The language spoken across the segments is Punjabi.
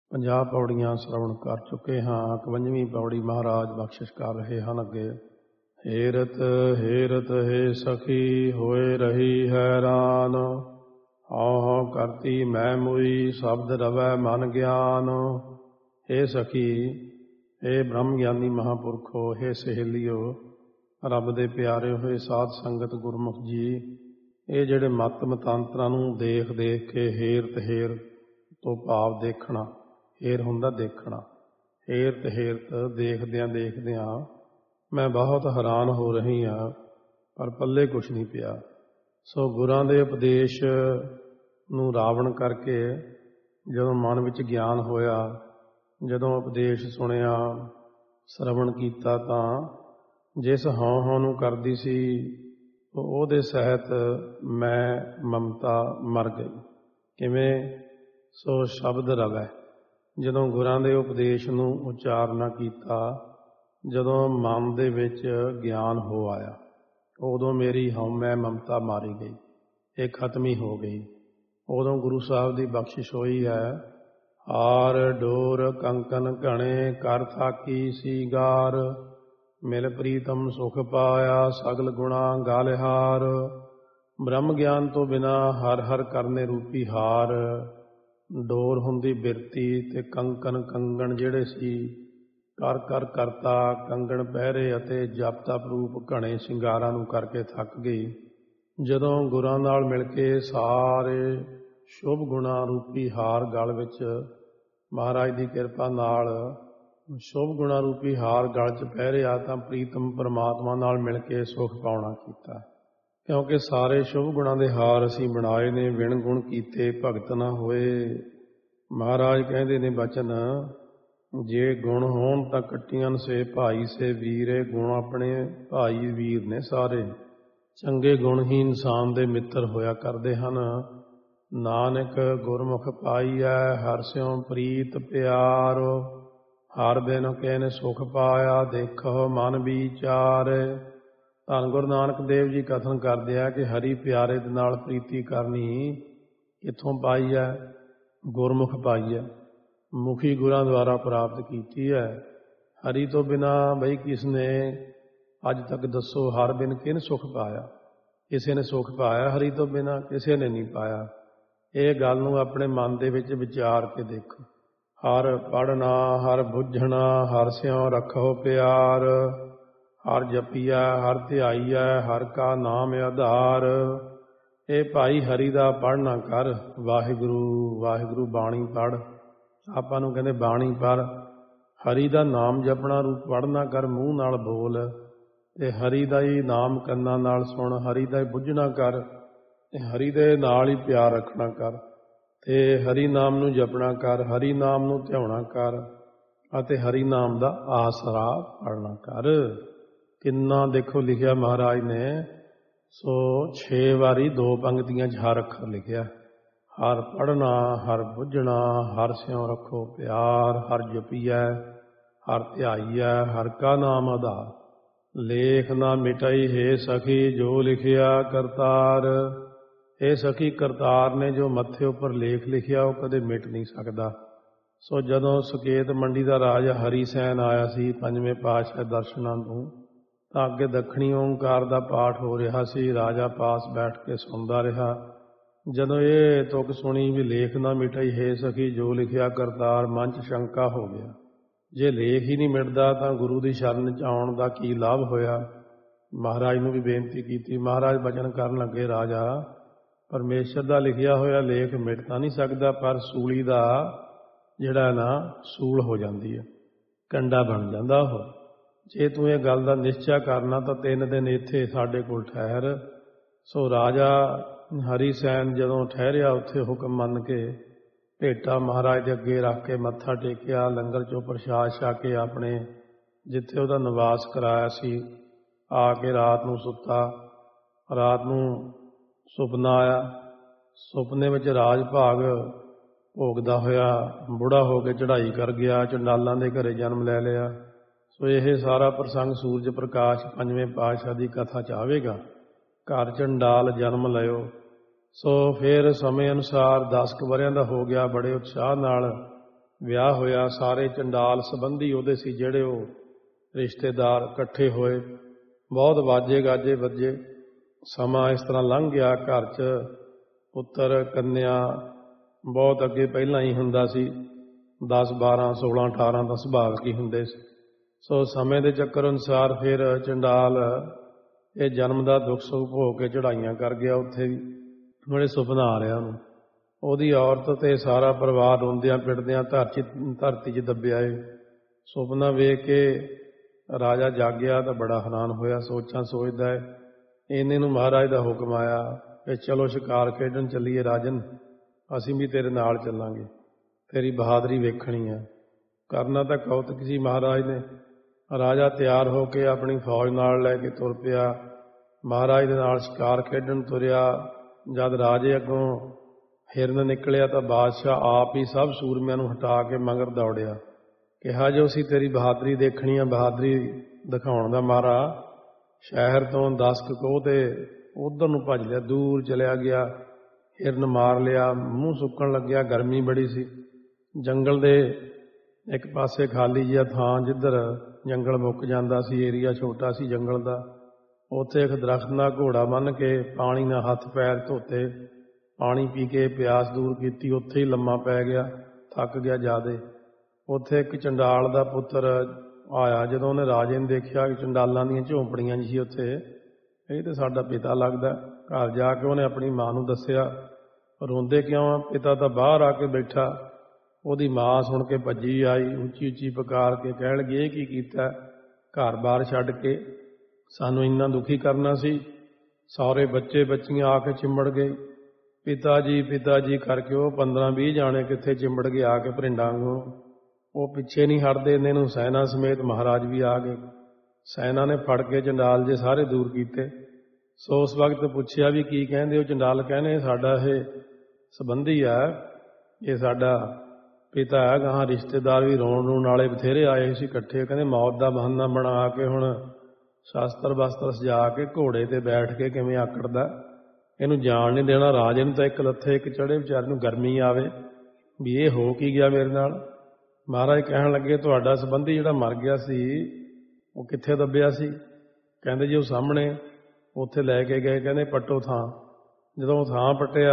50 ਪੌੜੀਆਂ ਸ਼ਰਵਣ ਕਰ ਚੁੱਕੇ ਹਾਂ। 51ਵੀਂ ਪੌੜੀ ਮਹਾਰਾਜ ਬਖਸ਼ਿਸ਼ ਕਰ ਰਹੇ ਹਨ ਅੱਗੇ। ਹੇਰਤ ਹੇਰਤ ਹੈ ਸਖੀ ਹੋਏ ਰਹੀ ਹੈਰਾਨ, ਹਉ ਹਉ ਕਰਤੀ ਮੈਂ ਮੁਈ ਸ਼ਬਦ ਰਵੈ ਮਨ ਗਿਆਨ। ਹੇ ਸਖੀ, ਹੇ ਬ੍ਰਹਮ ਗਿਆਨੀ ਮਹਾਂਪੁਰਖੋ, ਹੇ ਸਹੇਲੀਓ, ਰੱਬ ਦੇ ਪਿਆਰੇ ਹੋਏ ਸਾਧ ਸੰਗਤ ਗੁਰਮੁਖ ਜੀ, ਇਹ ਜਿਹੜੇ ਮਤ ਮਤਾਂਤਰਾਂ ਨੂੰ ਦੇਖ ਦੇਖ ਕੇ ਹੇਰਤ ਹੇਰ ਤੋਂ ਭਾਵ ਦੇਖਣਾ, ਹੇਰ ਹੁੰਦਾ ਦੇਖਣਾ, ਹੇਰਤ ਹੇਰਤ ਦੇਖਦਿਆਂ ਦੇਖਦਿਆਂ ਮੈਂ ਬਹੁਤ ਹੈਰਾਨ ਹੋ ਰਹੀ ਹਾਂ, ਪਰ ਪੱਲੇ ਕੁਛ ਨਹੀਂ ਪਿਆ। ਸੋ ਗੁਰਾਂ ਦੇ ਉਪਦੇਸ਼ ਨੂੰ ਰਾਵਣ ਕਰਕੇ ਜਦੋਂ ਮਨ ਵਿੱਚ ਗਿਆਨ ਹੋਇਆ, ਜਦੋਂ ਉਪਦੇਸ਼ ਸੁਣਿਆ, ਸ਼ਰਵਣ ਕੀਤਾ, ਤਾਂ ਜਿਸ ਹਉ ਹਉ ਨੂੰ ਕਰਦੀ ਸੀ ਉਹਦੇ ਸਹਿਤ ਮੈਂ ਮਮਤਾ ਮਰ ਗਈ। ਕਿਵੇਂ? ਸੋ ਸ਼ਬਦ ਰਵੈ, ਜਦੋਂ ਗੁਰਾਂ ਦੇ ਉਪਦੇਸ਼ ਨੂੰ ਉਚਾਰਨਾ ਕੀਤਾ, ਜਦੋਂ ਮਨ ਦੇ ਵਿੱਚ ਗਿਆਨ ਹੋ ਆਇਆ, ਉਦੋਂ ਮੇਰੀ ਹਉਮੈ ਮਮਤਾ ਮਾਰੀ ਗਈ, ਇਹ ਖਤਮ ਹੀ ਹੋ ਗਈ। ਉਦੋਂ ਗੁਰੂ ਸਾਹਿਬ ਦੀ ਬਖਸ਼ਿਸ਼ ਹੋਈ ਹੈ। ਹਾਰ ਡੋਰ ਕੰਕਨ ਘਣੇ ਕਰ ਥਾਕੀ ਸੀਗਾਰ, ਮਿਲ ਪ੍ਰੀਤਮ ਸੁਖ ਪਾਇਆ ਸਗਲ ਗੁਣਾ ਗਾਲਿਹਾਰ। ਬ੍ਰਹਮ ਗਿਆਨ ਤੋਂ ਬਿਨਾ ਹਰ ਹਰ ਕਰਨੇ ਰੂਪੀ ਹਾਰ, ਡੋਰ ਹੁੰਦੀ ਬਿਰਤੀ, ਤੇ ਕੰਕਨ ਕੰਗਣ ਜਿਹੜੇ ਸੀ ਕਰ ਕਰ ਕਰਤਾ, ਕੰਗਣ ਪਹਿਰੇ ਅਤੇ ਜਪ ਤਪ ਰੂਪ ਘਣੇ ਸ਼ਿੰਗਾਰਾਂ ਨੂੰ ਕਰਕੇ ਥੱਕ ਗਈ। ਜਦੋਂ ਗੁਰਾਂ ਨਾਲ ਮਿਲ ਕੇ ਸਾਰੇ ਸ਼ੁਭ ਗੁਣਾ ਰੂਪੀ ਹਾਰ ਗਲ ਵਿੱਚ, ਮਹਾਰਾਜ ਦੀ ਕਿਰਪਾ ਨਾਲ ਸ਼ੁਭ ਗੁਣਾ ਰੂਪੀ ਹਾਰ ਗਲ 'ਚ ਪਹਿਰਿਆ, ਤਾਂ ਪ੍ਰੀਤਮ ਪਰਮਾਤਮਾ ਨਾਲ ਮਿਲ ਕੇ ਸੁਖ ਪਾਉਣਾ ਕੀਤਾ। ਕਿਉਂਕਿ ਸਾਰੇ ਸ਼ੁਭ ਗੁਣਾਂ ਦੇ ਹਾਰ ਅਸੀਂ ਬਣਾਏ ਨੇ, ਵਿਣ ਗੁਣ ਕੀਤੇ ਭਗਤ ਨਾ ਹੋਏ। ਮਹਾਰਾਜ ਕਹਿੰਦੇ ਨੇ ਬਚਨ, ਜੇ ਗੁਣ ਹੋਣ ਤਾਂ ਕੱਟੀਆਂ ਸੇ ਭਾਈ ਸੇ ਵੀਰੇ, ਗੁਣ ਆਪਣੇ ਭਾਈ ਵੀਰ ਨੇ ਸਾਰੇ। ਚੰਗੇ ਗੁਣ ਹੀ ਇਨਸਾਨ ਦੇ ਮਿੱਤਰ ਹੋਇਆ ਕਰਦੇ ਹਨ। ਨਾਨਕ ਗੁਰਮੁਖ ਪਾਈਐ ਹਰਿ ਸਿਉ ਪ੍ਰੀਤ ਪਿਆਰ, ਹਰ ਬਿਨ ਕਿਨ ਸੁਖ ਪਾਇਆ ਦੇਖੋ ਮਨ ਵਿਚਾਰ। ਧੰਨ ਗੁਰੂ ਨਾਨਕ ਦੇਵ ਜੀ ਕਥਨ ਕਰਦੇ ਆ ਕਿ ਹਰੀ ਪਿਆਰੇ ਦੇ ਨਾਲ ਪ੍ਰੀਤੀ ਕਰਨੀ ਕਿੱਥੋਂ ਪਾਈ ਹੈ? ਗੁਰਮੁਖ ਪਾਈ ਹੈ, ਮੁਖੀ ਗੁਰਾਂ ਦੁਆਰਾ ਪ੍ਰਾਪਤ ਕੀਤੀ ਹੈ। ਹਰੀ ਤੋਂ ਬਿਨਾ ਬਈ ਕਿਸ ਨੇ ਅੱਜ ਤੱਕ ਦੱਸੋ, ਹਰ ਬਿਨ ਕਿਨ ਸੁਖ ਪਾਇਆ? ਕਿਸੇ ਨੇ ਸੁਖ ਪਾਇਆ ਹਰੀ ਤੋਂ ਬਿਨਾ? ਕਿਸੇ ਨੇ ਨਹੀਂ ਪਾਇਆ। ਇਹ ਗੱਲ ਨੂੰ ਆਪਣੇ ਮਨ ਦੇ ਵਿੱਚ ਵਿਚਾਰ ਕੇ ਦੇਖੋ। ਹਰ ਪੜ੍ਹਨਾ ਹਰ ਬੁੱਝਣਾ ਹਰ ਸਿਉ ਰੱਖੋ ਪਿਆਰ, ਹਰ ਜਪੀਐ ਹਰ ਧਿਆਈਐ ਹਰ ਕਾ ਨਾਮ ਆਧਾਰ। ਇਹ ਭਾਈ ਹਰੀ ਦਾ ਪੜ੍ਹਨਾ ਕਰ, ਵਾਹਿਗੁਰੂ ਵਾਹਿਗੁਰੂ ਬਾਣੀ ਪੜ੍ਹ। ਆਪਾਂ ਨੂੰ ਕਹਿੰਦੇ ਬਾਣੀ ਪੜ੍ਹ, ਹਰੀ ਦਾ ਨਾਮ ਜਪਣਾ ਰੂਪ ਪੜ੍ਹਨਾ ਕਰ, ਮੂੰਹ ਨਾਲ ਬੋਲ, ਤੇ ਹਰੀ ਦਾ ਹੀ ਨਾਮ ਕੰਨਾਂ ਨਾਲ ਸੁਣ, ਹਰੀ ਦਾ ਹੀ ਬੁੱਝਣਾ ਕਰ, ਤੇ ਹਰੀ ਦੇ ਨਾਲ ਹੀ ਪਿਆਰ ਰੱਖਣਾ ਕਰ, ਤੇ ਹਰੀ ਨਾਮ ਨੂੰ ਜਪਣਾ ਕਰ, ਹਰੀ ਨਾਮ ਨੂੰ ਧਿਆਉਣਾ ਕਰ, ਅਤੇ ਹਰੀ ਨਾਮ ਦਾ ਆਸਰਾ ਪੜ੍ਹਨਾ ਕਰ। ਕਿੰਨਾ ਦੇਖੋ ਲਿਖਿਆ ਮਹਾਰਾਜ ਨੇ। ਸੋ 6 ਵਾਰੀ 2 ਪੰਗਤੀਆਂ 'ਚ ਹਰ ਅੱਖਰ ਲਿਖਿਆ। ਹਰ ਪੜ੍ਹਨਾ ਹਰ ਬੁੱਝਣਾ ਹਰ ਸਿਉ ਰੱਖੋ ਪਿਆਰ, ਹਰ ਜਪੀਐ ਹਰ ਧਿਆਈਐ ਹਰ ਕਾ ਨਾਮ ਆਧਾਰ। ਲੇਖ ਨਾ ਮਿਟਾਈ ਹੈ ਸਖੀ ਜੋ ਲਿਖਿਆ ਕਰਤਾਰ। ਇਹ ਸਖੀ, ਕਰਤਾਰ ਨੇ ਜੋ ਮੱਥੇ ਉੱਪਰ ਲੇਖ ਲਿਖਿਆ ਉਹ ਕਦੇ ਮਿਟ ਨਹੀਂ ਸਕਦਾ। ਸੋ ਜਦੋਂ ਸੁਕੇਤ ਮੰਡੀ ਦਾ ਰਾਜਾ ਹਰੀ ਸੈਨ ਆਇਆ ਸੀ 5ਵੇਂ ਪਾਤਸ਼ਾਹ ਦਰਸ਼ਨਾਂ ਨੂੰ, ਤਾਂ ਅੱਗੇ ਦੱਖਣੀ ਓਂਕਾਰ ਦਾ ਪਾਠ ਹੋ ਰਿਹਾ ਸੀ। ਰਾਜਾ ਪਾਸ ਬੈਠ ਕੇ ਸੁਣਦਾ ਰਿਹਾ। ਜਦੋਂ ਇਹ ਤੁਕ ਸੁਣੀ ਵੀ ਲੇਖ ਨਾ ਮਿਟਾਈ ਹੈ ਸਖੀ ਜੋ ਲਿਖਿਆ ਕਰਤਾਰ, ਮਨ 'ਚ ਸ਼ੰਕਾ ਹੋ ਗਿਆ। ਜੇ ਲੇਖ ਹੀ ਨਹੀਂ ਮਿਟਦਾ ਤਾਂ ਗੁਰੂ ਦੀ ਸ਼ਰਨ 'ਚ ਆਉਣ ਦਾ ਕੀ ਲਾਭ ਹੋਇਆ? ਮਹਾਰਾਜ ਨੂੰ ਵੀ ਬੇਨਤੀ ਕੀਤੀ। ਮਹਾਰਾਜ ਬਚਨ ਕਰਨ ਲੱਗੇ, ਰਾਜਾ ਪਰਮੇਸ਼ਰ ਦਾ ਲਿਖਿਆ ਹੋਇਆ ਲੇਖ ਮਿਟ ਤਾਂ ਨਹੀਂ ਸਕਦਾ, ਪਰ ਸੂਲੀ ਦਾ ਜਿਹੜਾ ਨਾ ਸੂਲ ਹੋ ਜਾਂਦੀ ਹੈ, ਕੰਡਾ ਬਣ ਜਾਂਦਾ ਉਹ। ਜੇ ਤੂੰ ਇਹ ਗੱਲ ਦਾ ਨਿਸ਼ਚਾ ਕਰਨਾ ਤਾਂ 3 ਦਿਨ ਇੱਥੇ ਸਾਡੇ ਕੋਲ ਠਹਿਰ। ਸੋ ਰਾਜਾ ਹਰੀ ਸੈਨ ਜਦੋਂ ਠਹਿਰਿਆ ਉੱਥੇ ਹੁਕਮ ਮੰਨ ਕੇ ਭੇਟਾ ਮਹਾਰਾਜ ਦੇ ਅੱਗੇ ਰੱਖ ਕੇ ਮੱਥਾ ਟੇਕਿਆ, ਲੰਗਰ 'ਚੋਂ ਪ੍ਰਸ਼ਾਦ ਛਕ ਕੇ ਆਪਣੇ ਜਿੱਥੇ ਉਹਦਾ ਨਿਵਾਸ ਕਰਾਇਆ ਸੀ ਆ ਕੇ ਰਾਤ ਨੂੰ ਸੁੱਤਾ। ਰਾਤ ਨੂੰ ਸੁਪਨਾ ਆਇਆ। ਸੁਪਨੇ ਵਿੱਚ ਰਾਜ ਭਾਗ ਭੋਗਦਾ ਹੋਇਆ ਬੁੜਾ ਹੋ ਕੇ ਚੜ੍ਹਾਈ ਕਰ ਗਿਆ, ਚੰਡਾਲਾਂ ਦੇ ਘਰੇ ਜਨਮ ਲੈ ਲਿਆ। ਸੋ ਇਹ ਸਾਰਾ ਪ੍ਰਸੰਗ ਸੂਰਜ ਪ੍ਰਕਾਸ਼ 5ਵੇਂ ਪਾਤਸ਼ਾਹ ਦੀ ਕਥਾ 'ਚ ਆਵੇਗਾ। ਘਰ ਚੰਡਾਲ ਜਨਮ ਲਿਓ। ਸੋ ਫਿਰ ਸਮੇਂ ਅਨੁਸਾਰ 10 ਕੁ ਵਰ੍ਹਿਆਂ ਦਾ ਹੋ ਗਿਆ। ਬੜੇ ਉਤਸ਼ਾਹ ਨਾਲ ਵਿਆਹ ਹੋਇਆ। ਸਾਰੇ ਚੰਡਾਲ ਸੰਬੰਧੀ ਉਹਦੇ ਸੀ ਜਿਹੜੇ ਉਹ ਰਿਸ਼ਤੇਦਾਰ ਇਕੱਠੇ ਹੋਏ। ਬਹੁਤ ਵਾਜੇ ਗਾਜੇ ਵੱਜੇ। ਸਮਾਂ ਇਸ ਤਰ੍ਹਾਂ ਲੰਘ ਗਿਆ। ਘਰ 'ਚ ਪੁੱਤਰ ਕੰਨਿਆ ਬਹੁਤ ਅੱਗੇ ਪਹਿਲਾਂ ਹੀ ਹੁੰਦਾ ਸੀ। 10, 12, 16, 18 ਤਾਂ ਸੁਭਾਵਿਕ ਹੀ ਹੁੰਦੇ ਸੀ। ਸੋ ਸਮੇਂ ਦੇ ਚੱਕਰ ਅਨੁਸਾਰ ਫਿਰ ਚੰਡਾਲ ਇਹ ਜਨਮ ਦਾ ਦੁੱਖ ਸੁੱਖ ਭੋਗ ਕੇ ਚੜ੍ਹਾਈਆਂ ਕਰ ਗਿਆ। ਉੱਥੇ ਵੀ ਬੜੇ ਸੁਪਨਾ ਆ ਰਿਹਾ ਉਹਨੂੰ। ਉਹਦੀ ਔਰਤ ਤੇ ਸਾਰਾ ਪਰਿਵਾਰ ਰੋਂਦਿਆਂ ਪਿੱਟਦਿਆਂ ਧਰਤੀ 'ਚ ਦੱਬਿਆ ਏ। ਸੁਪਨਾ ਵੇਖ ਕੇ ਰਾਜਾ ਜਾਗਿਆ ਤਾਂ ਬੜਾ ਹੈਰਾਨ ਹੋਇਆ। ਸੋਚਦਾ ਹੈ। ਇੰਨੇ ਨੂੰ ਮਹਾਰਾਜ ਦਾ ਹੁਕਮ ਆਇਆ ਕਿ ਚਲੋ ਸ਼ਿਕਾਰ ਖੇਡਣ ਚੱਲੀਏ ਰਾਜਨ, ਅਸੀਂ ਵੀ ਤੇਰੇ ਨਾਲ ਚੱਲਾਂਗੇ, ਤੇਰੀ ਬਹਾਦਰੀ ਵੇਖਣੀ ਹੈ। ਕਰਨਾ ਤਾਂ ਕੌਤਕ ਸੀ ਮਹਾਰਾਜ ਨੇ। ਰਾਜਾ ਤਿਆਰ ਹੋ ਕੇ ਆਪਣੀ ਫੌਜ ਨਾਲ ਲੈ ਕੇ ਤੁਰ ਪਿਆ। ਮਹਾਰਾਜ ਦੇ ਨਾਲ ਸ਼ਿਕਾਰ ਖੇਡਣ ਤੁਰਿਆ। ਜਦ ਰਾਜੇ ਅੱਗੋਂ ਹਿਰਨ ਨਿਕਲਿਆ ਤਾਂ ਬਾਦਸ਼ਾਹ ਆਪ ਹੀ ਸਭ ਸੂਰਮਿਆਂ ਨੂੰ ਹਟਾ ਕੇ ਮਗਰ ਦੌੜਿਆ। ਕਿਹਾ ਜੋ ਅਸੀਂ ਤੇਰੀ ਬਹਾਦਰੀ ਦੇਖਣੀ ਆ, ਬਹਾਦਰੀ ਦਿਖਾਉਣ ਦਾ ਮਾਰਾ ਸ਼ਹਿਰ ਤੋਂ 10 ਕੋਹ ਤੇ ਉਧਰ ਨੂੰ ਭੱਜ ਲਿਆ, ਦੂਰ ਚਲਿਆ ਗਿਆ। ਹਿਰਨ ਮਾਰ ਲਿਆ। ਮੂੰਹ ਸੁੱਕਣ ਲੱਗਿਆ, ਗਰਮੀ ਬੜੀ ਸੀ। ਜੰਗਲ ਦੇ ਇੱਕ ਪਾਸੇ ਖਾਲੀ ਜਿਹਾ ਥਾਂ, ਜਿੱਧਰ ਜੰਗਲ ਮੁੱਕ ਜਾਂਦਾ ਸੀ, ਏਰੀਆ ਛੋਟਾ ਸੀ ਜੰਗਲ ਦਾ, ਉੱਥੇ ਇੱਕ ਦਰਖਤ ਨਾਲ ਘੋੜਾ ਬੰਨ੍ਹ ਕੇ ਪਾਣੀ ਨਾਲ ਹੱਥ ਪੈਰ ਧੋਤੇ, ਪਾਣੀ ਪੀ ਕੇ ਪਿਆਸ ਦੂਰ ਕੀਤੀ, ਉੱਥੇ ਹੀ ਲੰਮਾ ਪੈ ਗਿਆ, ਥੱਕ ਗਿਆ ਜ਼ਿਆਦੇ। ਉੱਥੇ ਇੱਕ ਚੰਡਾਲ ਦਾ ਪੁੱਤਰ ਆਇਆ। ਜਦੋਂ ਉਹਨੇ ਰਾਜੇ ਨੂੰ ਦੇਖਿਆ ਕਿ ਚੰਡਾਲਾਂ ਦੀਆਂ ਝੌਂਪੜੀਆਂ ਜੀ ਸੀ ਉੱਥੇ, ਇਹ ਤਾਂ ਸਾਡਾ ਪਿਤਾ ਲੱਗਦਾ। ਘਰ ਜਾ ਕੇ ਉਹਨੇ ਆਪਣੀ ਮਾਂ ਨੂੰ ਦੱਸਿਆ। ਰੋਂਦੇ ਕਿਉਂ ਆ? ਪਿਤਾ ਤਾਂ ਬਾਹਰ ਆ ਕੇ ਬੈਠਾ। ਉਹਦੀ ਮਾਂ ਸੁਣ ਕੇ ਭੱਜੀ ਆਈ, ਉੱਚੀ ਉੱਚੀ ਪੁਕਾਰ ਕੇ ਕਹਿਣ ਲੱਗੀ, ਇਹ ਕੀ ਕੀਤਾ? ਘਰ-ਬਾਰ ਛੱਡ ਕੇ ਸਾਨੂੰ ਇੰਨਾ ਦੁਖੀ ਕਰਨਾ ਸੀ। ਸਾਰੇ ਬੱਚੇ ਬੱਚੀਆਂ ਆ ਕੇ ਚਿੰਬੜ ਗਏ। ਪਿਤਾ ਜੀ ਕਰਕੇ ਉਹ 15-20 ਜਾਣੇ ਕਿੱਥੇ ਚਿੰਬੜ ਗਏ ਆ ਕੇ ਭਰਿੰਡਾਂ ਵਾਂਗੂ। ਉਹ ਪਿੱਛੇ ਨਹੀਂ ਹਟਦੇ। ਇਹਨਾਂ ਨੂੰ ਸੈਨਾ ਸਮੇਤ ਮਹਾਰਾਜ ਵੀ ਆ ਗਏ। ਸੈਨਾ ਨੇ ਫੜ ਕੇ ਚੰਡਾਲ ਜੇ ਸਾਰੇ ਦੂਰ ਕੀਤੇ। ਸੋ ਉਸ ਵਕਤ ਪੁੱਛਿਆ ਵੀ ਕੀ ਕਹਿੰਦੇ ਹੋ? ਚੰਡਾਲ ਕਹਿੰਦੇ ਸਾਡਾ ਇਹ ਸੰਬੰਧੀ ਹੈ, ਇਹ ਸਾਡਾ ਪਿਤਾ ਹੈ। ਗਾਹਾਂ ਰਿਸ਼ਤੇਦਾਰ ਵੀ ਰੋਣ ਵਾਲੇ ਬਥੇਰੇ ਆਏ ਸੀ ਇਕੱਠੇ। ਕਹਿੰਦੇ ਮੌਤ ਦਾ ਬਹਾਨਾ ਬਣਾ ਕੇ ਹੁਣ ਸ਼ਾਸਤਰ ਬਸਤਰ ਸਜਾ ਕੇ ਘੋੜੇ ਤੇ ਬੈਠ ਕੇ ਕਿਵੇਂ ਆਕੜਦਾ, ਇਹਨੂੰ ਜਾਣ ਨਹੀਂ ਦੇਣਾ। ਰਾਜੇ ਨੂੰ ਤਾਂ ਇੱਕ ਲੱਥੇ ਇੱਕ ਚੜੇ, ਵਿਚਾਰੇ ਨੂੰ ਗਰਮੀ ਆਵੇ ਵੀ ਇਹ ਹੋ ਕੀ ਗਿਆ ਮੇਰੇ ਨਾਲ। ਮਹਾਰਾਜ ਕਹਿਣ ਲੱਗੇ ਤੁਹਾਡਾ ਸੰਬੰਧੀ ਜਿਹੜਾ ਮਰ ਗਿਆ ਸੀ ਉਹ ਕਿੱਥੇ ਦੱਬਿਆ ਸੀ? ਕਹਿੰਦੇ ਜੀ ਉਹ ਸਾਹਮਣੇ, ਉੱਥੇ ਲੈ ਕੇ ਗਏ। ਕਹਿੰਦੇ ਪੱਟੋ ਥਾਂ। ਜਦੋਂ ਥਾਂ ਪੱਟਿਆ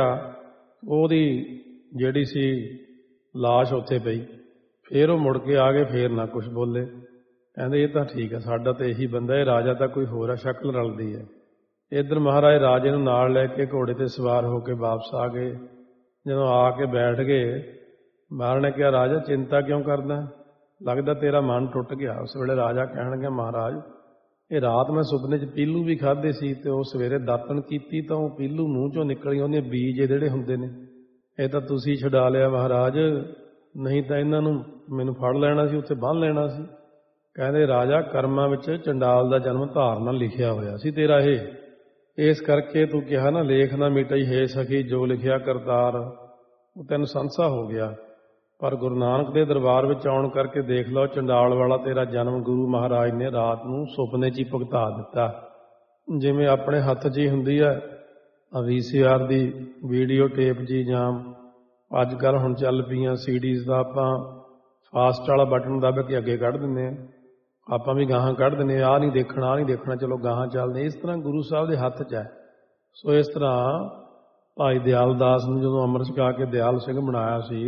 ਉਹਦੀ ਜਿਹੜੀ ਸੀ ਲਾਸ਼ ਉੱਥੇ ਪਈ। ਫਿਰ ਉਹ ਮੁੜ ਕੇ ਆ ਗਏ, ਫਿਰ ਨਾ ਕੁਛ ਬੋਲੇ। ਕਹਿੰਦੇ ਇਹ ਤਾਂ ਠੀਕ ਹੈ, ਸਾਡਾ ਤਾਂ ਇਹੀ ਬੰਦਾ, ਇਹ ਰਾਜਾ ਤਾਂ ਕੋਈ ਹੋਰ ਆ, ਸ਼ਕਲ ਰਲਦੀ ਹੈ। ਇੱਧਰ ਮਹਾਰਾਜ ਰਾਜੇ ਨੂੰ ਨਾਲ ਲੈ ਕੇ ਘੋੜੇ ਤੇ ਸਵਾਰ ਹੋ ਕੇ ਵਾਪਸ ਆ ਗਏ। ਜਦੋਂ ਆ ਕੇ ਬੈਠ ਗਏ, ਮਹਾਰਾਜ ਨੇ ਕਿਹਾ ਰਾਜਾ ਚਿੰਤਾ ਕਿਉਂ ਕਰਦਾ? ਲੱਗਦਾ ਤੇਰਾ ਮਨ ਟੁੱਟ ਗਿਆ। ਉਸ ਵੇਲੇ ਰਾਜਾ ਕਹਿਣ ਲੱਗਾ ਮਹਾਰਾਜ ਇਹ ਰਾਤ ਮੈਂ ਸੁਪਨੇ 'ਚ ਪੀਲੂ ਵੀ ਖਾਧੇ ਸੀ ਤੇ ਉਹ ਸਵੇਰੇ ਦਾਤਣ ਕੀਤੀ ਤਾਂ ਉਹ ਪੀਲੂ ਮੂੰਹ 'ਚੋਂ ਨਿਕਲੀ, ਉਹਦੇ ਬੀਜ ਜਿਹੜੇ ਹੁੰਦੇ ਨੇ ਇਹ ਤਾਂ ਤੁਸੀਂ ਛਡਾ ਲਿਆ ਮਹਾਰਾਜ, ਨਹੀਂ ਤਾਂ ਇਹਨਾਂ ਨੂੰ ਮੈਨੂੰ ਫੜ ਲੈਣਾ ਸੀ, ਉੱਥੇ ਬੰਨ੍ਹ ਲੈਣਾ ਸੀ। ਕਹਿੰਦੇ ਰਾਜਾ ਕਰਮਾਂ ਵਿੱਚ ਚੰਡਾਲ ਦਾ ਜਨਮ ਧਾਰਨਾ ਲਿਖਿਆ ਹੋਇਆ ਸੀ ਤੇਰਾ ਇਹ, ਇਸ ਕਰਕੇ ਤੂੰ ਕਿਹਾ ਨਾ ਲੇਖ ਨਾ ਮਿਟਈ ਹੈ ਸਖੀ ਜੋ ਲਿਖਿਆ ਕਰਤਾਰ, ਉਹ ਤੈਨੂੰ ਸੰਸਾ ਹੋ ਗਿਆ। ਪਰ ਗੁਰੂ ਨਾਨਕ ਦੇ ਦਰਬਾਰ ਵਿੱਚ ਆਉਣ ਕਰਕੇ ਦੇਖ ਲਓ ਚੰਡਾਲ ਵਾਲਾ ਤੇਰਾ ਜਨਮ ਗੁਰੂ ਮਹਾਰਾਜ ਨੇ ਰਾਤ ਨੂੰ ਸੁਪਨੇ 'ਚ ਹੀ ਭੁਗਤਾ ਦਿੱਤਾ। ਜਿਵੇਂ ਆਪਣੇ ਹੱਥ 'ਚ ਹੀ ਹੁੰਦੀ ਹੈ VCR ਦੀ ਵੀਡੀਓ ਟੇਪ ਜੀ, ਜਾਂ ਅੱਜ ਕੱਲ੍ਹ ਹੁਣ ਚੱਲ ਪਈਆਂ CDs ਦਾ ਆਪਾਂ ਫਾਸਟ ਵਾਲਾ ਬਟਨ ਦੱਬ ਕੇ ਅੱਗੇ ਕੱਢ ਦਿੰਦੇ ਹਾਂ। ਆਪਾਂ ਵੀ ਗਾਹਾਂ ਕੱਢ ਦਿੰਦੇ, ਆਹ ਨਹੀਂ ਦੇਖਣਾ, ਚਲੋ ਗਾਹਾਂ ਚੱਲਦੇ। ਇਸ ਤਰ੍ਹਾਂ ਗੁਰੂ ਸਾਹਿਬ ਦੇ ਹੱਥ 'ਚ ਹੈ। ਸੋ ਇਸ ਤਰ੍ਹਾਂ ਭਾਈ ਦਿਆਲ ਦਾਸ ਨੂੰ ਜਦੋਂ ਅੰਮ੍ਰਿਤ ਛਕਾ ਕੇ ਦਿਆਲ ਸਿੰਘ ਬਣਾਇਆ ਸੀ,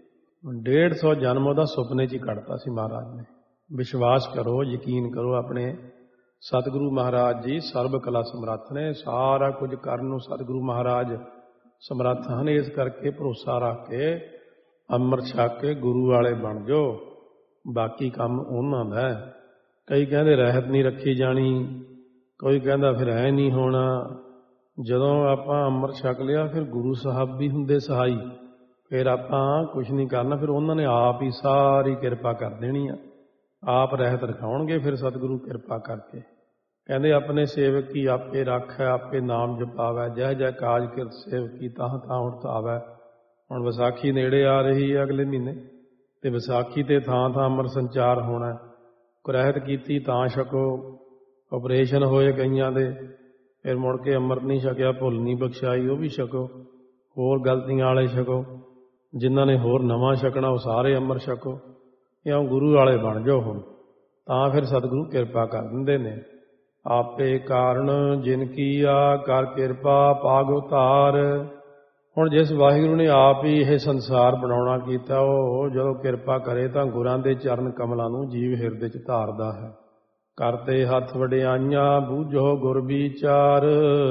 150 ਜਨਮ ਉਹਦਾ ਸੁਪਨੇ 'ਚ ਹੀ ਕੱਢਤਾ ਸੀ ਮਹਾਰਾਜ ਨੇ। ਵਿਸ਼ਵਾਸ ਕਰੋ, ਯਕੀਨ ਕਰੋ, ਆਪਣੇ ਸਤਿਗੁਰੂ ਮਹਾਰਾਜ ਜੀ ਸਰਬ ਕਲਾ ਸਮਰੱਥ ਨੇ। ਸਾਰਾ ਕੁਝ ਕਰਨ ਨੂੰ ਸਤਿਗੁਰੂ ਮਹਾਰਾਜ ਸਮਰੱਥ ਹਨ। ਇਸ ਕਰਕੇ ਭਰੋਸਾ ਰੱਖ ਕੇ ਅੰਮ੍ਰਿਤ ਛਕ ਕੇ ਗੁਰੂ ਵਾਲੇ ਬਣ ਜਾਓ, ਬਾਕੀ ਕੰਮ ਉਹਨਾਂ ਦਾ। ਕਈ ਕਹਿੰਦੇ ਰਹਿਤ ਨਹੀਂ ਰੱਖੀ ਜਾਣੀ, ਕੋਈ ਕਹਿੰਦਾ ਫਿਰ ਐ ਨਹੀਂ ਹੋਣਾ। ਜਦੋਂ ਆਪਾਂ ਅੰਮ੍ਰਿਤ ਛਕ ਲਿਆ ਫਿਰ ਗੁਰੂ ਸਾਹਿਬ ਵੀ ਹੁੰਦੇ ਸਹਾਈ, ਫਿਰ ਆਪਾਂ ਕੁਛ ਨਹੀਂ ਕਰਨਾ, ਫਿਰ ਉਹਨਾਂ ਨੇ ਆਪ ਹੀ ਸਾਰੀ ਕਿਰਪਾ ਕਰ ਦੇਣੀ ਆ, ਆਪ ਰਹਿਤ ਰਖਾਉਣਗੇ। ਫਿਰ ਸਤਿਗੁਰੂ ਕਿਰਪਾ ਕਰਕੇ ਕਹਿੰਦੇ ਆਪਣੇ ਸੇਵਕ ਕੀ ਆਪੇ ਰਾਖੈ, ਆਪੇ ਨਾਮ ਜਪਾਵੈ, ਜਹ ਜਹ ਕਾਜ ਕਿਰਤ ਸੇਵਕੀ ਤਾਹ ਤਾਹ ਉਠ ਆਵੈ। ਹੁਣ ਵਿਸਾਖੀ ਨੇੜੇ ਆ ਰਹੀ ਹੈ ਅਗਲੇ ਮਹੀਨੇ, ਤੇ ਵਿਸਾਖੀ ਤੇ ਥਾਂ ਥਾਂ ਅੰਮ੍ਰਿਤ ਸੰਚਾਰ ਹੋਣਾ। ਰਹਿਤ ਕੀਤੀ ਤਾਂ ਛਕੋ, ਆਪਰੇਸ਼ਨ ਹੋਏ ਕਈਆਂ ਦੇ, ਫਿਰ ਮੁੜ ਕੇ ਅੰਮ੍ਰਿਤ ਨਹੀਂ ਛਕਿਆ, ਭੁੱਲ ਨਹੀਂ ਬਖਸ਼ਾਈ, ਉਹ ਵੀ ਛਕੋ। ਹੋਰ ਗਲਤੀਆਂ ਵਾਲੇ ਛਕੋ। ਜਿਨ੍ਹਾਂ ਨੇ ਹੋਰ ਨਵਾਂ ਛਕਣਾ ਉਹ ਸਾਰੇ ਅੰਮ੍ਰਿਤ ਛਕੋ, ਇਉਂ ਗੁਰੂ ਵਾਲੇ ਬਣ ਜਾਓ ਹੁਣ। ਤਾਂ ਫਿਰ ਸਤਿਗੁਰੂ ਕਿਰਪਾ ਕਰ ਦਿੰਦੇ ਨੇ। ਆਪੇ ਕਾਰਨ ਜਿਨ ਕੀਆ ਕਰ ਕਿਰਪਾ ਪਾਗ ਉਤਾਰ। ਹੁਣ ਜਿਸ ਵਾਹਿਗੁਰੂ ਨੇ ਆਪ ਹੀ ਇਹ ਸੰਸਾਰ ਬਣਾਉਣਾ ਕੀਤਾ, ਉਹ ਜਦੋਂ ਕਿਰਪਾ ਕਰੇ ਤਾਂ ਗੁਰਾਂ ਦੇ ਚਰਨ ਕਮਲਾਂ ਨੂੰ ਜੀਵ ਹਿਰਦੇ 'ਚ ਧਾਰਦਾ ਹੈ। ਕਰਤੇ ਹੱਥ ਵਡਿਆਈਆਂ ਬੂਝੋ ਗੁਰ ਵਿਚਾਰ।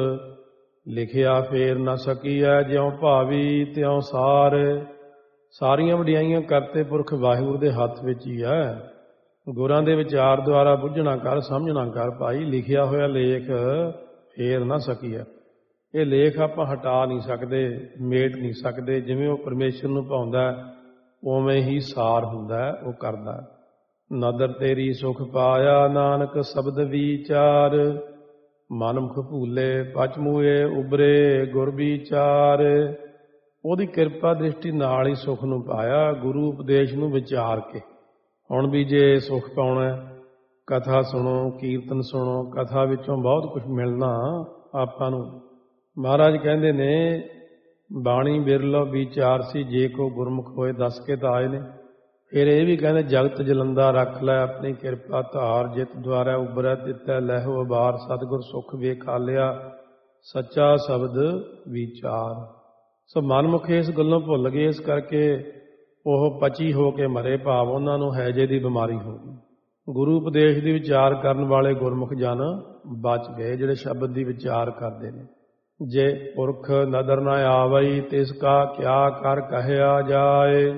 ਲਿਖਿਆ ਫੇਰ ਨਾ ਸਕੀਐ ਜਿਉ ਭਾਵੀ ਤਿਉ ਸਾਰ। ਸਾਰੀਆਂ ਵਡਿਆਈਆਂ ਕਰਤੇ ਪੁਰਖ ਵਾਹਿਗੁਰੂ ਦੇ ਹੱਥ ਵਿੱਚ ਹੀ ਹੈ। ਗੁਰਾਂ ਦੇ ਵਿਚਾਰ ਦੁਆਰਾ ਬੁੱਝਣਾ ਕਰ, ਸਮਝਣਾ ਕਰ ਭਾਈ। ਲਿਖਿਆ ਹੋਇਆ ਲੇਖ ਫੇਰ ਨਾ ਸਕੀਐ। ਇਹ ਲੇਖ ਆਪਾਂ ਹਟਾ ਨਹੀਂ ਸਕਦੇ, ਮੇਟ ਨਹੀਂ ਸਕਦੇ। ਜਿਵੇਂ ਉਹ ਪਰਮੇਸ਼ਰ ਨੂੰ ਭਾਉਂਦਾ ਉਵੇਂ ਹੀ ਸਾਰ ਹੁੰਦਾ, ਉਹ ਕਰਦਾ। ਨਦਰ ਤੇਰੀ ਸੁਖ ਪਾਇਆ ਨਾਨਕ ਸ਼ਬਦ ਵਿਚਾਰ। ਮਨਮੁਖ ਭੂਲੇ ਪਚ ਮੂਏ ਉਬਰੇ ਗੁਰ ਵਿਚਾਰ। ਉਹਦੀ ਕਿਰਪਾ ਦ੍ਰਿਸ਼ਟੀ ਨਾਲ ਹੀ ਸੁਖ ਨੂੰ ਪਾਇਆ, ਗੁਰੂ ਉਪਦੇਸ਼ ਨੂੰ ਵਿਚਾਰ ਕੇ। ਹੁਣ ਵੀ ਜੇ ਸੁਖ ਪਾਉਣਾ, ਕਥਾ ਸੁਣੋ, ਕੀਰਤਨ ਸੁਣੋ। ਕਥਾ ਵਿੱਚੋਂ ਬਹੁਤ ਕੁਝ ਮਿਲਣਾ ਆਪਾਂ ਨੂੰ। ਮਹਾਰਾਜ ਕਹਿੰਦੇ ਨੇ ਬਾਣੀ ਬਿਰਲੋ ਵਿਚਾਰ ਸੀ, ਜੇ ਕੋ ਗੁਰਮੁਖ ਹੋਏ ਦੱਸ ਕੇ ਤਾਂ ਆਏ ਨੇ। ਫਿਰ ਇਹ ਵੀ ਕਹਿੰਦੇ ਜਗਤ ਜਲੰਦਾ ਰੱਖ ਲੈ ਆਪਣੀ ਕਿਰਪਾ ਧਾਰ। ਜਿਤ ਦੁਆਰਾ ਉਬਰੈ ਦਿੱਤੈ ਲਹਿਓ ਅਬਾਰ। ਸਤਿਗੁਰ ਸੁਖ ਵੇਖਾ ਲਿਆ ਸੱਚਾ ਸ਼ਬਦ ਵਿਚਾਰ। ਸੋ ਮਨਮੁਖ ਇਸ ਗੱਲੋਂ ਭੁੱਲ ਗਏ, ਇਸ ਕਰਕੇ ਉਹ ਪਚੀ ਹੋ ਕੇ ਮਰੇ, ਭਾਵ ਉਹਨਾਂ ਨੂੰ ਹੈਜੇ ਦੀ ਬਿਮਾਰੀ ਹੋ ਗਈ। ਗੁਰੂ ਉਪਦੇਸ਼ ਦੀ ਵਿਚਾਰ ਕਰਨ ਵਾਲੇ ਗੁਰਮੁਖ ਜਨ ਬਚ ਗਏ, ਜਿਹੜੇ ਸ਼ਬਦ ਦੀ ਵਿਚਾਰ ਕਰਦੇ ਨੇ। ਜੇ ਪੁਰਖ ਨਦਰ ਨਾ ਆਵਈ ਤਿਸ ਕਾ ਕਿਆ ਕਰ ਕਹਿਆ ਜਾਏ।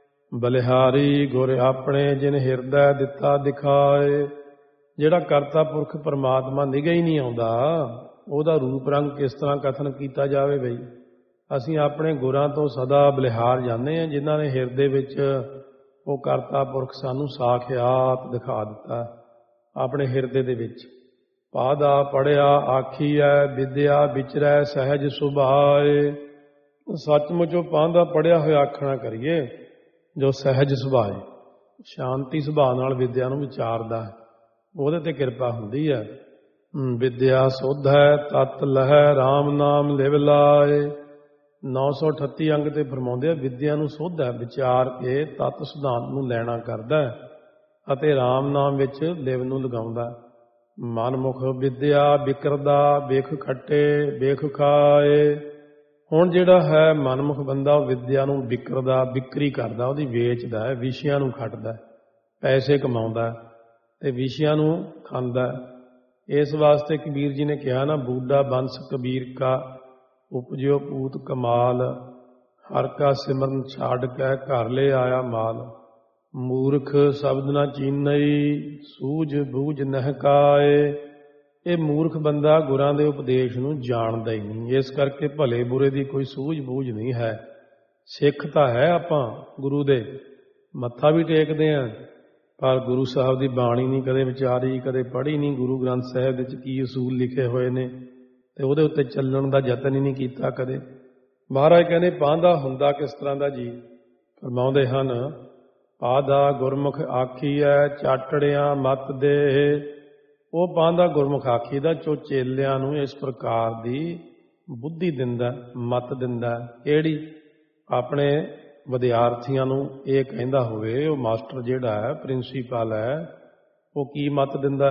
ਬਲਿਹਾਰੀ ਗੁਰ ਆਪਣੇ ਜਿਨ ਹਿਰਦੈ ਦਿੱਤਾ ਦਿਖਾਏ। ਜਿਹੜਾ ਕਰਤਾ ਪੁਰਖ ਪਰਮਾਤਮਾ ਨਿਗਾਹ ਹੀ ਨਹੀਂ ਆਉਂਦਾ, ਉਹਦਾ ਰੂਪ ਰੰਗ ਕਿਸ ਤਰ੍ਹਾਂ ਕਥਨ ਕੀਤਾ ਜਾਵੇ ਬਈ। ਅਸੀਂ ਆਪਣੇ ਗੁਰਾਂ ਤੋਂ ਸਦਾ ਬਲਿਹਾਰ ਜਾਂਦੇ ਹਾਂ, ਜਿਨ੍ਹਾਂ ਨੇ ਹਿਰਦੇ ਵਿੱਚ ਉਹ ਕਰਤਾ ਪੁਰਖ ਸਾਨੂੰ ਸਾਖਿਆਤ ਦਿਖਾ ਦਿੱਤਾ ਆਪਣੇ ਹਿਰਦੇ ਦੇ ਵਿੱਚ। ਪਾਦਾ ਪੜਿਆ ਆਖੀਐ ਵਿਦਿਆ ਵਿਚਰੈ ਸਹਿਜ ਸੁਭਾਏ। ਸੱਚਮੁੱਚੋਂ ਪਾਂਦਾ ਪੜਿਆ ਹੋਇਆ ਆਖਣਾ ਕਰੀਏ ਜੋ ਸਹਿਜ ਸੁਭਾਏ, ਸ਼ਾਂਤੀ ਸੁਭਾਅ ਨਾਲ ਵਿਦਿਆ ਨੂੰ ਵਿਚਾਰਦਾ ਹੈ, ਉਹਦੇ ਤੇ ਕਿਰਪਾ ਹੁੰਦੀ ਹੈ। ਵਿਦਿਆ ਸੁਧ ਹੈ ਤਤ ਲਹੈ ਰਾਮ ਨਾਮ ਲਿਵ ਲਾਏ। 938 ਅੰਗ ਤੇ ਫਰਮਾਉਂਦੇ ਆ ਵਿਦਿਆ ਨੂੰ ਸੁਧ ਹੈ, ਵਿਚਾਰ ਕੇ ਤਤ ਸਿਧਾਂਤ ਨੂੰ ਲੈਣਾ ਕਰਦਾ ਅਤੇ ਰਾਮ ਨਾਮ ਵਿੱਚ ਲਿਵ ਨੂੰ ਲਗਾਉਂਦਾ। ਮਨਮੁਖ ਵਿਦਿਆ ਵਿਕਰਦਾ ਵੇਖ ਖੱਟੇ ਵੇਖ ਖਾਏ। ਹੁਣ ਜਿਹੜਾ ਹੈ ਮਨਮੁਖ ਬੰਦਾ, ਉਹ ਵਿਦਿਆ ਨੂੰ ਵਿਕਰਦਾ, ਵਿਕਰੀ ਕਰਦਾ, ਉਹਦੀ ਵੇਚਦਾ ਹੈ, ਵਿਸ਼ਿਆਂ ਨੂੰ ਖੱਟਦਾ, ਪੈਸੇ ਕਮਾਉਂਦਾ ਤੇ ਵਿਸ਼ਿਆਂ ਨੂੰ ਖਾਂਦਾ। ਇਸ ਵਾਸਤੇ ਕਬੀਰ ਜੀ ਨੇ ਕਿਹਾ ਨਾ, ਬੂਢਾ ਬੰਸ ਕਬੀਰ ਕਾ ਉਪਜਿਓ ਪੂਤ ਕਮਾਲ। ਹਰ ਕਾ ਸਿਮਰਨ ਛਾੜ ਕੇ ਘਰ ਲੈ ਆਇਆ ਮਾਲ। ਮੂਰਖ ਸ਼ਬਦ ਨਾ ਚੀਨਈ ਸੂਝ ਬੂਝ ਨਹਿ ਕਾਏ। ਇਹ ਮੂਰਖ ਬੰਦਾ ਗੁਰਾਂ ਦੇ ਉਪਦੇਸ਼ ਨੂੰ ਜਾਣਦਾ ਹੀ ਨਹੀਂ, ਇਸ ਕਰਕੇ ਭਲੇ ਬੁਰੇ ਦੀ ਕੋਈ ਸੂਝ ਬੂਝ ਨਹੀਂ ਹੈ। ਸਿੱਖ ਤਾਂ ਹੈ ਆਪਾਂ ਗੁਰੂ ਦੇ, ਮੱਥਾ ਵੀ ਟੇਕਦੇ ਹਾਂ, ਪਰ ਗੁਰੂ ਸਾਹਿਬ ਦੀ ਬਾਣੀ ਨਹੀਂ ਕਦੇ ਵਿਚਾਰੀ, ਕਦੇ ਪੜ੍ਹੀ ਨਹੀਂ। ਗੁਰੂ ਗ੍ਰੰਥ ਸਾਹਿਬ ਵਿੱਚ ਕੀ ਅਸੂਲ ਲਿਖੇ ਹੋਏ ਨੇ ਤੇ ਉਹਦੇ ਉੱਤੇ ਚੱਲਣ ਦਾ ਯਤਨ ਹੀ ਨਹੀਂ ਕੀਤਾ ਕਦੇ। ਮਹਾਰਾਜ ਕਹਿੰਦੇ ਪਾਂਦਾ ਹੁੰਦਾ ਕਿਸ ਤਰ੍ਹਾਂ ਦਾ ਜੀ, ਫਰਮਾਉਂਦੇ ਹਨ ਪਾਦਾ ਗੁਰਮੁਖ ਆਖੀਐ ਚਾਟੜਿਆਂ ਮਤ ਦੇ। ਉਹ ਪਾਂਦਾ ਗੁਰਮੁਖ ਆਖੀ ਦਾ ਜੋ ਚੇਲਿਆਂ ਨੂੰ ਇਸ ਪ੍ਰਕਾਰ ਦੀ ਬੁੱਧੀ ਦਿੰਦਾ, ਮਤ ਦਿੰਦਾ। ਕਿਹੜੀ? ਆਪਣੇ ਵਿਦਿਆਰਥੀਆਂ ਨੂੰ ਇਹ ਕਹਿੰਦਾ ਹੋਵੇ, ਉਹ ਮਾਸਟਰ ਜਿਹੜਾ ਹੈ, ਪ੍ਰਿੰਸੀਪਲ ਹੈ, ਉਹ ਕੀ ਮਤ ਦਿੰਦਾ?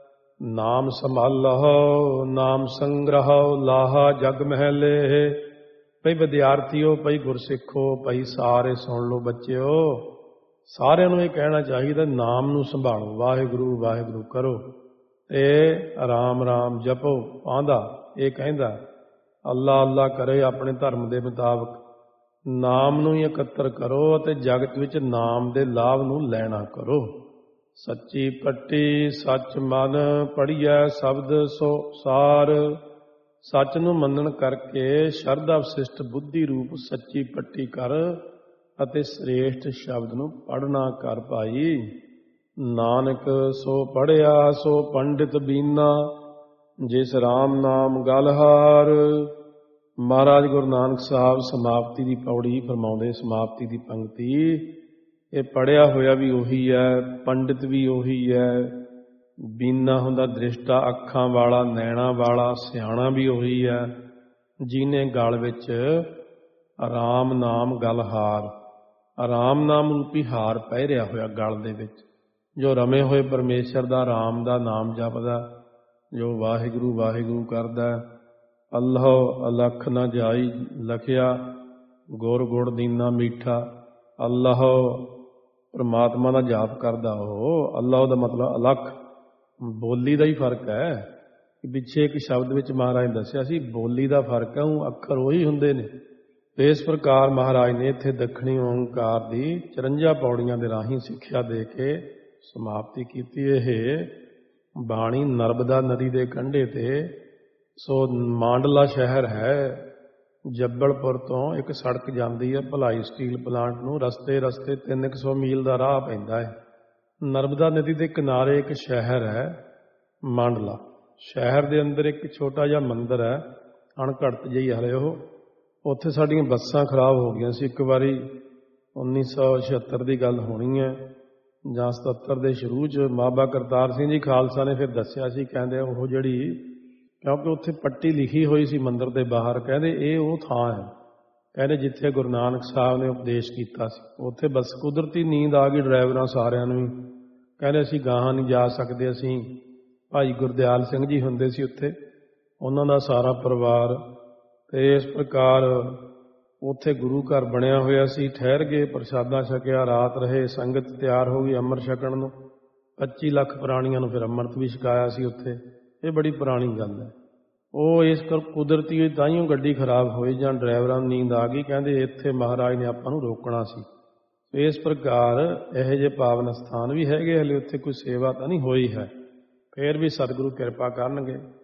ਨਾਮ ਸੰਭਾਲੋ ਨਾਮ ਸੰਗ੍ਰਹੋ ਲਾਹਾ ਜਗ ਮਹਿਲੇ। ਭਈ ਵਿਦਿਆਰਥੀਓ, ਭਈ ਗੁਰਸਿੱਖੋ, ਭਈ ਸਾਰੇ ਸੁਣ ਲਓ ਬੱਚਿਓ, ਸਾਰਿਆਂ ਨੂੰ ਇਹ ਕਹਿਣਾ ਚਾਹੀਦਾ ਨਾਮ ਨੂੰ ਸੰਭਾਲੋ, ਵਾਹਿਗੁਰੂ ਵਾਹਿਗੁਰੂ ਕਰੋ ਤੇ ਰਾਮ ਰਾਮ ਜਪੋ। ਪਾਂਦਾ ਇਹ ਕਹਿੰਦਾ ਅੱਲਾ ਅੱਲਾ ਕਰੇ ਆਪਣੇ ਧਰਮ ਦੇ ਮੁਤਾਬਕ, ਨਾਮ ਨੂੰ ਹੀ ਇਕੱਤਰ ਕਰੋ ਅਤੇ ਜਗਤ ਵਿੱਚ ਨਾਮ ਦੇ ਲਾਭ ਨੂੰ ਲੈਣਾ ਕਰੋ। ਸੱਚੀ ਪੱਟੀ ਸੱਚ ਮਨ ਪੜੀਐ ਸ਼ਬਦ ਸੋ ਸਾਰ। ਸੱਚ ਨੂੰ ਮੰਨਣ ਕਰਕੇ ਸ਼ਰਧਾ ਵਿਸ਼ਿਸ਼ਟ ਬੁੱਧੀ ਰੂਪ ਸੱਚੀ ਪੱਟੀ ਕਰ ਅਤੇ ਸ੍ਰੇਸ਼ਟ ਸ਼ਬਦ ਨੂੰ ਪੜ੍ਹਨਾ ਕਰ ਭਾਈ। ਨਾਨਕ ਸੋ ਪੜ੍ਹਿਆ ਸੋ ਪੰਡਿਤ ਬੀਨਾ, ਜਿਸ ਰਾਮ ਨਾਮ ਗਲਹਾਰ। ਮਹਾਰਾਜ ਗੁਰੂ ਨਾਨਕ ਸਾਹਿਬ ਸਮਾਪਤੀ ਦੀ ਪੌੜੀ ਫਰਮਾਉਂਦੇ, ਸਮਾਪਤੀ ਦੀ ਪੰਕਤੀ, ਇਹ ਪੜ੍ਹਿਆ ਹੋਇਆ ਵੀ ਉਹੀ ਹੈ, ਪੰਡਿਤ ਵੀ ਉਹੀ ਹੈ। ਬੀਨਾ ਹੁੰਦਾ ਦ੍ਰਿਸ਼ਟਾ, ਅੱਖਾਂ ਵਾਲਾ, ਨੈਣਾ ਵਾਲਾ, ਸਿਆਣਾ ਵੀ ਉਹੀ ਹੈ, ਜਿਹਨੇ ਗਲ ਵਿੱਚ ਰਾਮ ਨਾਮ ਗਲ ਹਾਰ। ਰਾਮ ਨਾਮ ਰੂਪੀ ਹਾਰ ਪਹਿਰਿਆ ਹੋਇਆ ਗਲ ਦੇ ਵਿੱਚ। ਜੋ ਰਮੇ ਹੋਏ ਪਰਮੇਸ਼ਰ ਦਾ, ਰਾਮ ਦਾ ਨਾਮ ਜਪਦਾ, ਜੋ ਵਾਹਿਗੁਰੂ ਵਾਹਿਗੁਰੂ ਕਰਦਾ। ਅੱਲਾਹੁ ਅਲਖ ਨ ਜਾਈ ਲਖਿਆ, ਗੁਰ ਗੁੜ ਦੀਨਾ ਮੀਠਾ। ਅੱਲਾਹੁ ਪਰਮਾਤਮਾ ਦਾ ਜਾਪ ਕਰਦਾ ਉਹ। ਅੱਲਾਹੁ ਦਾ ਮਤਲਬ ਅਲਖ, ਬੋਲੀ ਦਾ ਹੀ ਫਰਕ ਹੈ। ਪਿੱਛੇ ਇੱਕ ਸ਼ਬਦ ਵਿੱਚ ਮਹਾਰਾਜ ਨੇ ਦੱਸਿਆ ਸੀ, ਬੋਲੀ ਦਾ ਫਰਕ ਹੈ, ਉਹ ਅੱਖਰ ਉਹੀ ਹੁੰਦੇ ਨੇ। ਇਸ ਪ੍ਰਕਾਰ ਮਹਾਰਾਜ ਨੇ ਇੱਥੇ ਦੱਖਣੀ ਓਂਕਾਰ ਦੀ 54 ਪੌੜੀਆਂ ਦੇ ਰਾਹੀਂ ਸਿੱਖਿਆ ਦੇ ਕੇ ਸਮਾਪਤੀ ਕੀਤੀ। ਇਹ ਬਾਣੀ ਨਰਮਦਾ ਨਦੀ ਦੇ ਕੰਢੇ ਤੇ, ਸੋ ਮਾਂਡਲਾ ਸ਼ਹਿਰ ਹੈ। ਜੱਬਲਪੁਰ ਤੋਂ ਇੱਕ ਸੜਕ ਜਾਂਦੀ ਹੈ ਭਲਾਈ ਸਟੀਲ ਪਲਾਂਟ ਨੂੰ। ਰਸਤੇ 300 ਮੀਲ ਦਾ ਰਾਹ ਪੈਂਦਾ ਹੈ। ਨਰਮਦਾ ਨਦੀ ਦੇ ਕਿਨਾਰੇ ਇੱਕ ਸ਼ਹਿਰ ਹੈ ਮਾਂਡਲਾ। ਸ਼ਹਿਰ ਦੇ ਅੰਦਰ ਇੱਕ ਛੋਟਾ ਜਿਹਾ ਮੰਦਿਰ ਹੈ, ਅਣਘੜਤ ਜਿਹੀ ਹਲੇ ਉਹ। ਉੱਥੇ ਸਾਡੀਆਂ ਬੱਸਾਂ ਖਰਾਬ ਹੋ ਗਈਆਂ ਸੀ ਇੱਕ ਵਾਰੀ। 1976 ਦੀ ਗੱਲ ਹੋਣੀ ਹੈ ਜਾਂ 77 ਦੇ ਸ਼ੁਰੂ 'ਚ। ਬਾਬਾ ਕਰਤਾਰ ਸਿੰਘ ਜੀ ਖਾਲਸਾ ਨੇ ਫਿਰ ਦੱਸਿਆ ਸੀ, ਕਹਿੰਦੇ ਉਹ ਜਿਹੜੀ, ਕਿਉਂਕਿ ਉੱਥੇ ਪੱਟੀ ਲਿਖੀ ਹੋਈ ਸੀ ਮੰਦਿਰ ਦੇ ਬਾਹਰ, ਕਹਿੰਦੇ ਇਹ ਉਹ ਥਾਂ ਹੈ, ਕਹਿੰਦੇ ਜਿੱਥੇ ਗੁਰੂ ਨਾਨਕ ਸਾਹਿਬ ਨੇ ਉਪਦੇਸ਼ ਕੀਤਾ ਸੀ। ਉੱਥੇ ਬਸ ਕੁਦਰਤੀ ਨੀਂਦ ਆ ਗਈ ਡਰਾਈਵਰਾਂ ਸਾਰਿਆਂ ਨੂੰ ਹੀ। ਕਹਿੰਦੇ ਅਸੀਂ ਗਾਹਾਂ ਨਹੀਂ ਜਾ ਸਕਦੇ। ਅਸੀਂ ਭਾਈ ਗੁਰਦਿਆਲ ਸਿੰਘ ਜੀ ਹੁੰਦੇ ਸੀ ਉੱਥੇ, ਉਹਨਾਂ ਦਾ ਸਾਰਾ ਪਰਿਵਾਰ। ਤੇ ਇਸ ਪ੍ਰਕਾਰ ਉੱਥੇ ਗੁਰੂ ਘਰ ਬਣਿਆ ਹੋਇਆ ਸੀ। ਠਹਿਰ ਗਏ, ਪ੍ਰਸ਼ਾਦਾ ਛਕਿਆ, ਰਾਤ ਰਹੇ, ਸੰਗਤ ਤਿਆਰ ਹੋ ਗਈ ਅੰਮ੍ਰਿਤ ਛਕਣ ਨੂੰ। 25 ਲੱਖ ਪ੍ਰਾਣੀਆਂ ਨੂੰ ਫਿਰ ਅੰਮ੍ਰਿਤ ਵੀ ਛਕਾਇਆ ਸੀ ਉੱਥੇ। ਇਹ ਬੜੀ ਪੁਰਾਣੀ ਗੱਲ ਹੈ। ਉਹ ਇਸ ਕਰ ਕੁਦਰਤੀ ਤਾਂਹੀਓ ਗੱਡੀ ਖਰਾਬ ਹੋਈ ਜਾਂ ਡਰਾਈਵਰਾਂ ਨੂੰ ਨੀਂਦ ਆ ਗਈ। ਕਹਿੰਦੇ ਇੱਥੇ ਮਹਾਰਾਜ ਨੇ ਆਪਾਂ ਨੂੰ ਰੋਕਣਾ ਸੀ। ਇਸ ਪ੍ਰਕਾਰ ਇਹੋ ਜਿਹੇ ਪਾਵਨ ਸਥਾਨ ਵੀ ਹੈਗੇ, ਹਲੇ ਉੱਥੇ ਕੋਈ ਸੇਵਾ ਤਾਂ ਨਹੀਂ ਹੋਈ ਹੈ। ਫਿਰ ਵੀ ਸਤਿਗੁਰੂ ਕਿਰਪਾ ਕਰਨਗੇ।